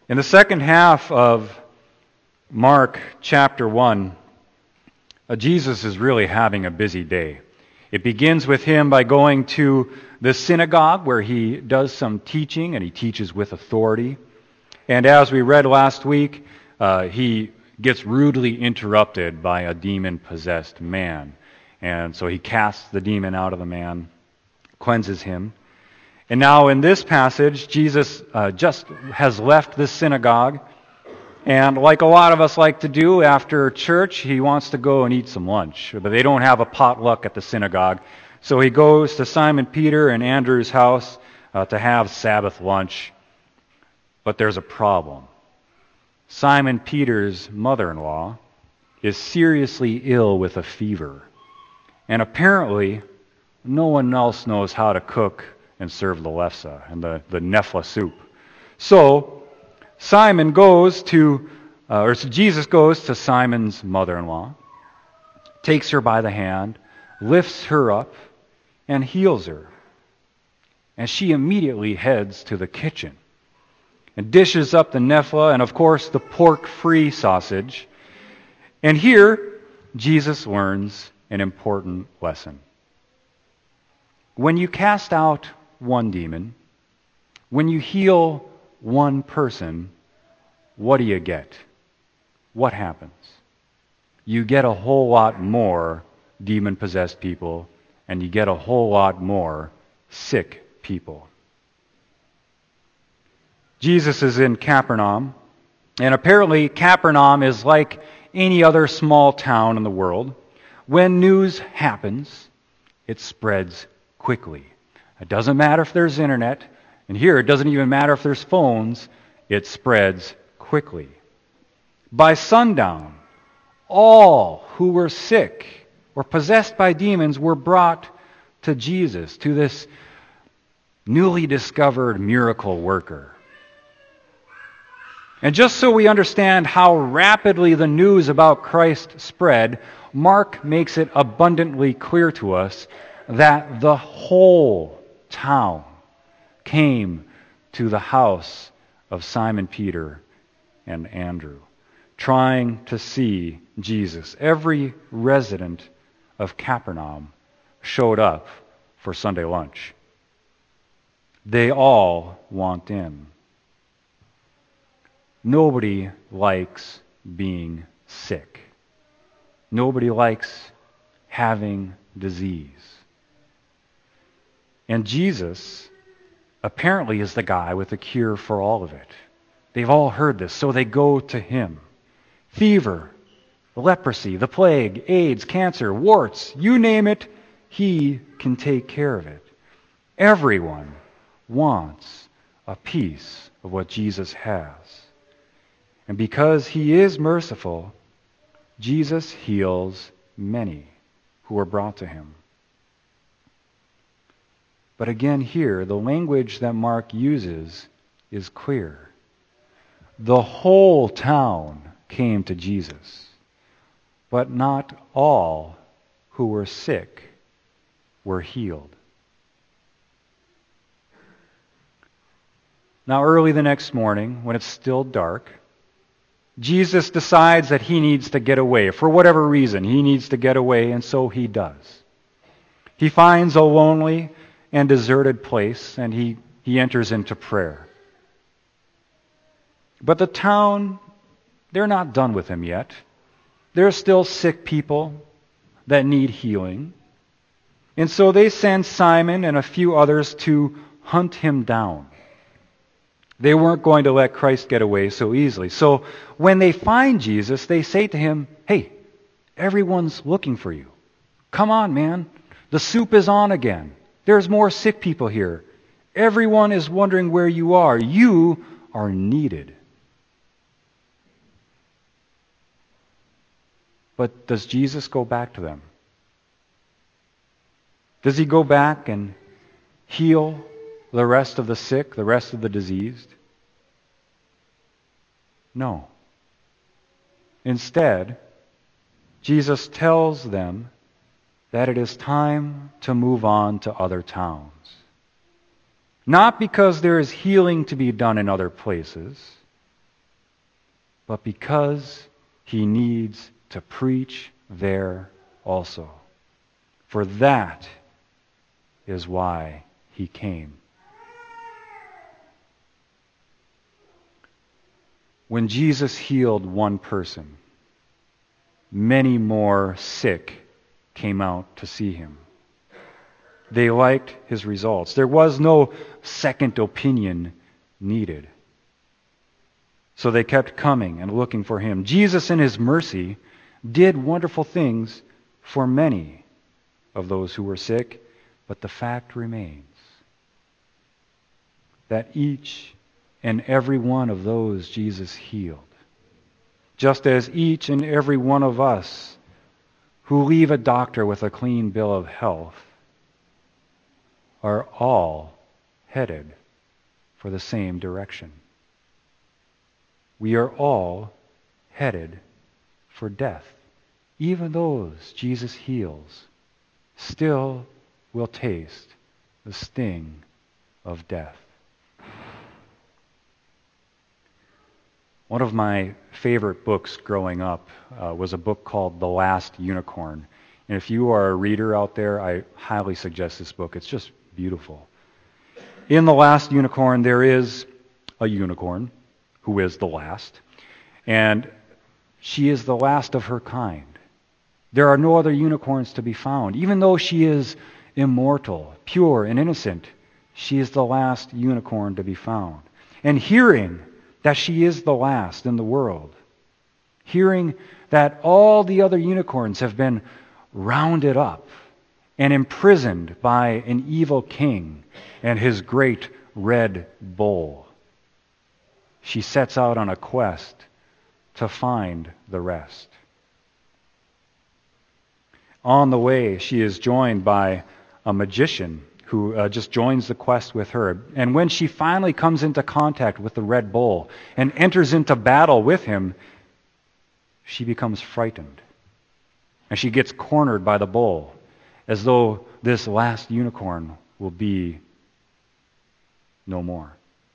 In the second half of Mark chapter 1, Jesus is really having a busy day. It begins with him by going to the synagogue where he does some teaching, and he teaches with authority. And as we read last week, he gets rudely interrupted by a demon-possessed man. And so he casts the demon out of the man, cleanses him. And now in this passage, Jesus just has left this synagogue. And like a lot of us like to do after church, he wants to go and eat some lunch. But they don't have a potluck at the synagogue. So he goes to Simon Peter and Andrew's house to have Sabbath lunch. But there's a problem. Simon Peter's mother-in-law is seriously ill with a fever. And apparently, no one else knows how to cook and serve the lefse and the nefla soup. So, Jesus goes to Simon's mother-in-law, takes her by the hand, lifts her up, and heals her. And she immediately heads to the kitchen and dishes up the nefla and, of course, the pork-free sausage. And here, Jesus learns an important lesson. When you cast out one demon, when you heal one person, what do you get? What happens? You get a whole lot more demon-possessed people, and you get a whole lot more sick people. Jesus is in Capernaum, and apparently Capernaum is like any other small town in the world. When news happens, it spreads quickly. It doesn't matter if there's internet, and here it doesn't even matter if there's phones, it spreads quickly. By sundown, all who were sick or possessed by demons were brought to Jesus, to this newly discovered miracle worker. And just so we understand how rapidly the news about Christ spread, Mark makes it abundantly clear to us that the whole town came to the house of Simon Peter and Andrew, trying to see Jesus. Every resident of Capernaum showed up for Sunday lunch. They all want in. Nobody likes being sick. Nobody likes having disease. And Jesus apparently is the guy with the cure for all of it. They've all heard this, so they go to him. Fever, leprosy, the plague, AIDS, cancer, warts, you name it, he can take care of it. Everyone wants a piece of what Jesus has. And because he is merciful, Jesus heals many who are brought to him. But again here, the language that Mark uses is clear. The whole town came to Jesus, but not all who were sick were healed. Now, early the next morning, when it's still dark, Jesus decides that he needs to get away. For whatever reason, he needs to get away, and so he does. He finds a lonely and deserted place, and he enters into prayer. But the town, they're not done with him yet. There are still sick people that need healing. And so they send Simon and a few others to hunt him down. They weren't going to let Christ get away so easily. So when they find Jesus, they say to him, "Hey, everyone's looking for you. Come on, man. The soup is on again. There's more sick people here. Everyone is wondering where you are. You are needed." But does Jesus go back to them? Does he go back and heal the rest of the sick, the rest of the diseased? No. Instead, Jesus tells them that it is time to move on to other towns. Not because there is healing to be done in other places, but because he needs to preach there also. For that is why he came. When Jesus healed one person, many more sick came out to see him. They liked his results. There was no second opinion needed. So they kept coming and looking for him. Jesus, in his mercy, did wonderful things for many of those who were sick, but the fact remains that each and every one of those Jesus healed, just as each and every one of us who leave a doctor with a clean bill of health are all headed for the same direction. We are all headed for death. Even those Jesus heals still will taste the sting of death. One of my favorite books growing up was a book called The Last Unicorn. And if you are a reader out there, I highly suggest this book. It's just beautiful. In The Last Unicorn, there is a unicorn who is the last. And she is the last of her kind. There are no other unicorns to be found. Even though she is immortal, pure, and innocent, she is the last unicorn to be found. And hearing that she is the last in the world, hearing that all the other unicorns have been rounded up and imprisoned by an evil king and his great red bull, she sets out on a quest to find the rest. On the way, she is joined by a magician who just joins the quest with her. And when she finally comes into contact with the Red Bull and enters into battle with him, she becomes frightened. And she gets cornered by the bull, as though this last unicorn will be no more.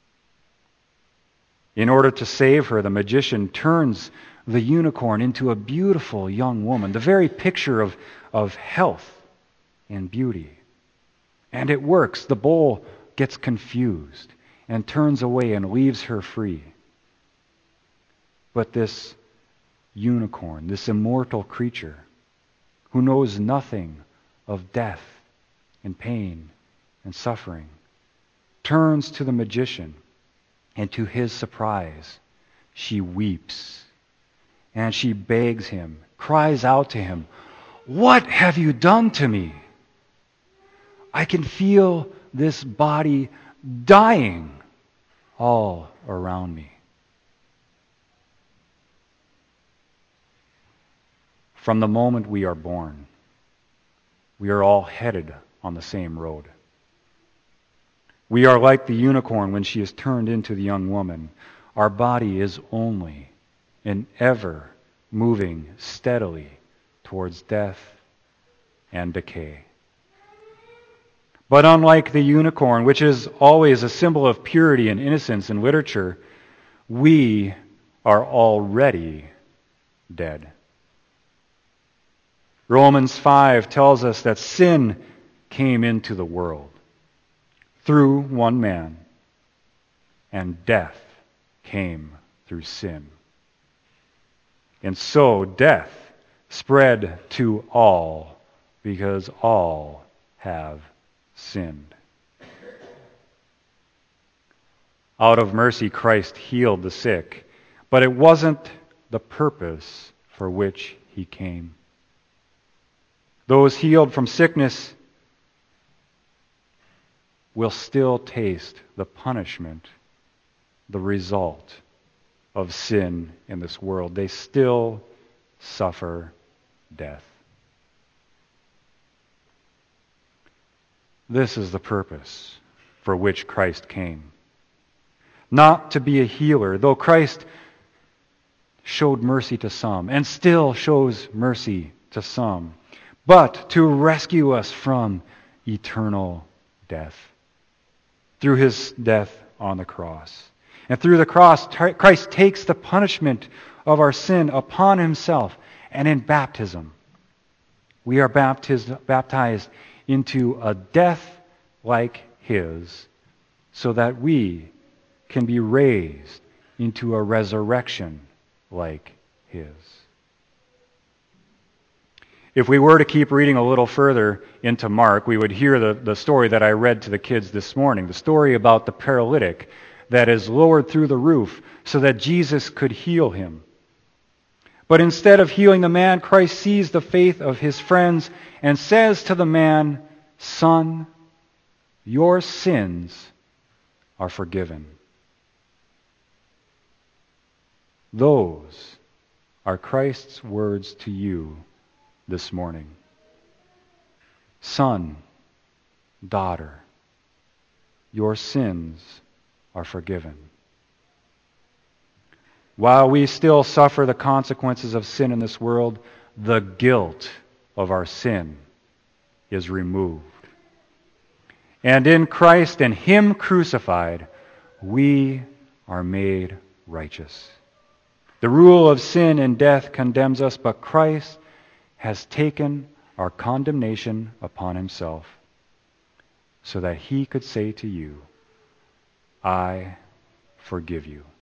In order to save her, the magician turns the unicorn into a beautiful young woman, the very picture of health and beauty. And it works. The bull gets confused and turns away and leaves her free. But this unicorn, this immortal creature, who knows nothing of death and pain and suffering, turns to the magician, and to his surprise, she weeps. And she begs him, cries out to him, "What have you done to me? I can feel this body dying all around me." From the moment we are born, we are all headed on the same road. We are like the unicorn when she is turned into the young woman. Our body is only and ever moving steadily towards death and decay. But unlike the unicorn, which is always a symbol of purity and innocence in literature, we are already dead. Romans 5 tells us that sin came into the world through one man, and death came through sin. And so death spread to all because all have sinned. Out of mercy, Christ healed the sick, but it wasn't the purpose for which he came. Those healed from sickness will still taste the punishment, the result of sin in this world. They still suffer death. This is the purpose for which Christ came. Not to be a healer, though Christ showed mercy to some and still shows mercy to some, but to rescue us from eternal death through his death on the cross. And through the cross, Christ takes the punishment of our sin upon himself. And in baptism, we are baptized into a death like his, so that we can be raised into a resurrection like his. If we were to keep reading a little further into Mark, we would hear the story that I read to the kids this morning, the story about the paralytic that is lowered through the roof so that Jesus could heal him. But instead of healing the man, Christ sees the faith of his friends and says to the man, "Son, your sins are forgiven." Those are Christ's words to you this morning. Son, daughter, your sins are forgiven. While we still suffer the consequences of sin in this world, the guilt of our sin is removed. And in Christ and him crucified, we are made righteous. The rule of sin and death condemns us, but Christ has taken our condemnation upon himself so that he could say to you, "I forgive you."